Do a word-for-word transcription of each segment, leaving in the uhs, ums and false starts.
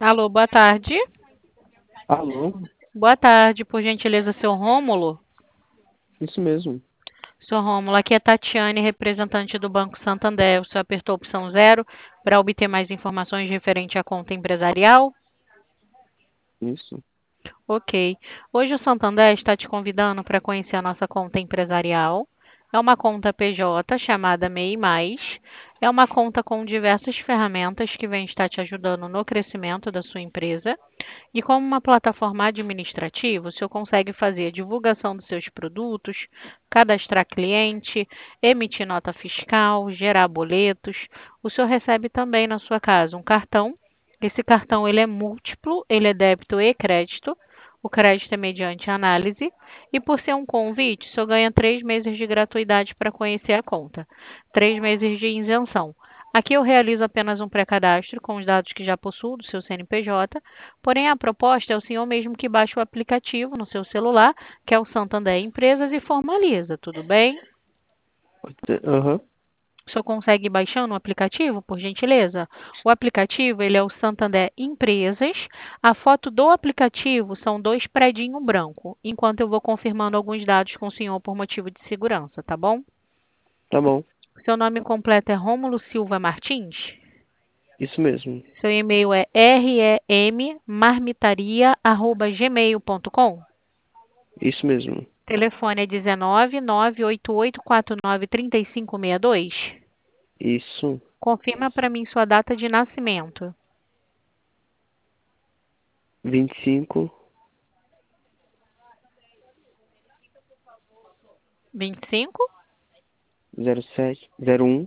Alô, boa tarde. Alô? Boa tarde, por gentileza, seu Rômulo. Isso mesmo. Seu Rômulo, aqui é Tatiane, representante do Banco Santander. O senhor apertou a opção zero para obter mais informações referente à conta empresarial? Isso. Ok. Hoje o Santander está te convidando para conhecer a nossa conta empresarial. É uma conta P J chamada M E I Mais. É uma conta com diversas ferramentas que vem estar te ajudando no crescimento da sua empresa. E como uma plataforma administrativa, o senhor consegue fazer a divulgação dos seus produtos, cadastrar cliente, emitir nota fiscal, gerar boletos. O senhor recebe também na sua casa um cartão. Esse cartão ele é múltiplo, ele é débito e crédito. O crédito é mediante análise. E por ser um convite, o senhor ganha três meses de gratuidade para conhecer a conta. Três meses de isenção. Aqui eu realizo apenas um pré-cadastro com os dados que já possuo do seu C N P J. Porém, a proposta é o senhor mesmo que baixa o aplicativo no seu celular, que é o Santander Empresas, e formaliza, tudo bem? Pode ser. Aham. O senhor consegue ir baixando o aplicativo, por gentileza? O aplicativo, ele é o Santander Empresas. A foto do aplicativo são dois predinho branco, enquanto eu vou confirmando alguns dados com o senhor por motivo de segurança, tá bom? Tá bom. Seu nome completo é Rômulo Silva Martins? Isso mesmo. Seu e-mail é remmarmitaria arroba gmail ponto com? Isso mesmo. Telefone é dezenove, nove oito oito quatro nove, três cinco seis dois. Isso. Confirma para mim sua data de nascimento. Vinte e cinco vinte e cinco? zero sete zero um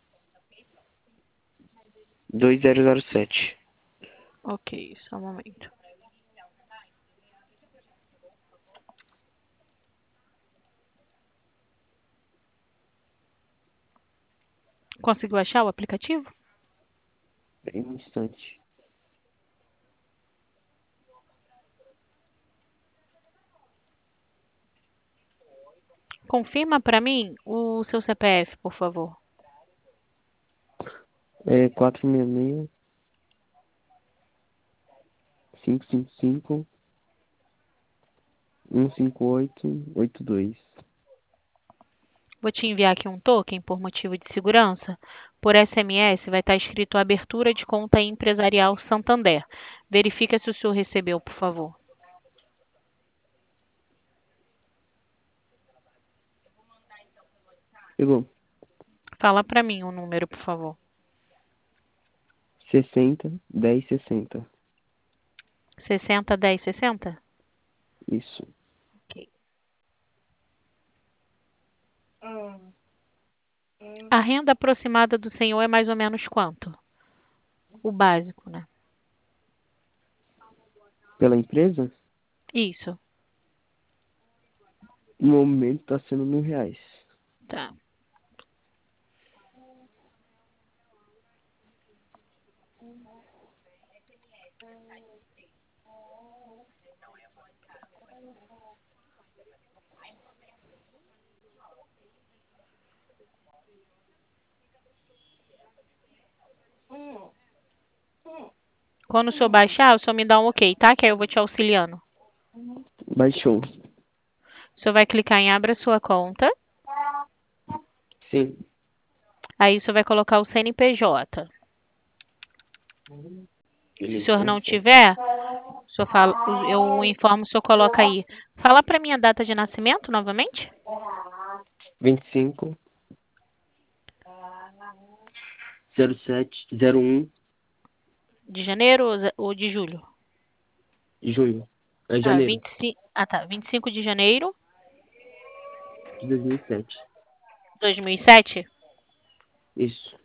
dois zero zero sete. Ok, só um momento. Conseguiu achar o aplicativo? Em um instante. Confirma para mim o seu C P F, por favor. É quatro seis seis, cinco cinco cinco, um cinco oito oito dois. Vou te enviar aqui um token por motivo de segurança. Por S M S vai estar escrito abertura de conta empresarial Santander. Verifica se o senhor recebeu, por favor. Pegou. Fala para mim o número, por favor. Sessenta dez sessenta. sessenta, dez, sessenta? Isso. Ok. A renda aproximada do senhor é mais ou menos quanto? O básico, né? Pela empresa, Isso. no momento tá sendo mil reais. Tá. Quando o senhor baixar, o senhor me dá um ok, tá? Que aí eu vou te auxiliando. Baixou. O senhor vai clicar em abra sua conta. Sim. Aí o senhor vai colocar o C N P J. Se o senhor não tiver, o senhor fala, eu informo, o senhor coloca aí. Fala para mim a data de nascimento novamente? vinte e cinco zero sete zero um De janeiro ou ze- ou de julho? junho. É Ah, janeiro vinte e cinco, ah, tá. vinte e cinco de janeiro de dois mil e sete. de dois mil e sete? Isso.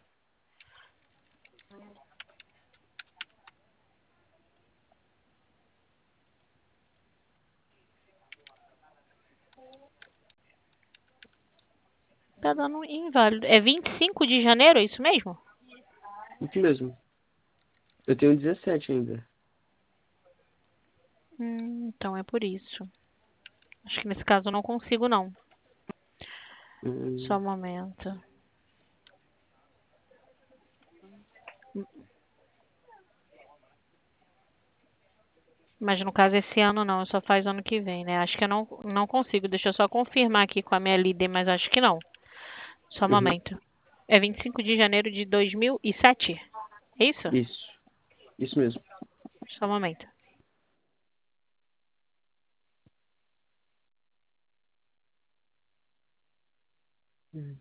Tá dando inválido. É vinte e cinco de janeiro, é isso mesmo? Isso mesmo. Eu tenho dezessete ainda. Hum, então é por isso. Acho que nesse caso eu não consigo, não. Só Hum, um momento. Mas no caso esse ano não, só faz ano que vem, né? Acho que eu não, não consigo. Deixa eu só confirmar aqui com a minha líder, mas acho que não. Só um Uhum. momento. É vinte e cinco de janeiro de dois mil e sete? É isso? Isso. Isso mesmo. Só um momento. Uhum.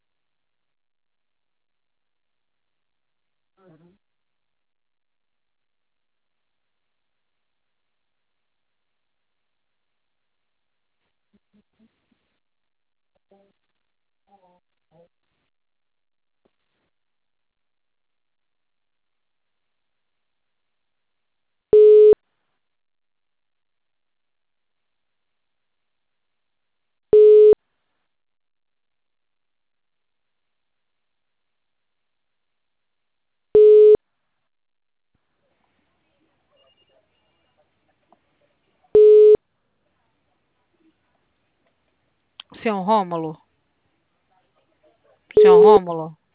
Senhor Rômulo? Senhor Rômulo?